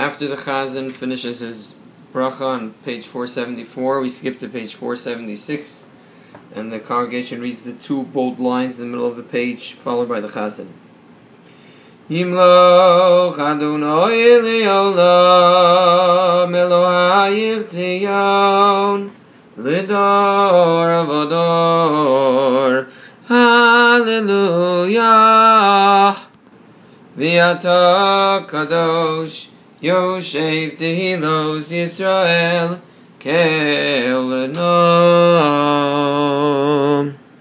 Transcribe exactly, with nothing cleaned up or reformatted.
After the Chazan finishes his bracha on page four seventy-four, we skip to page four seventy-six, and the congregation reads the two bold lines in the middle of the page, followed by the Chazan. Yimloch Adonai le'olam Elohai Tzion Lidor Avodor Hallelujah V'ata Kadosh Yoshev Tehilos Yisrael Kel Nom.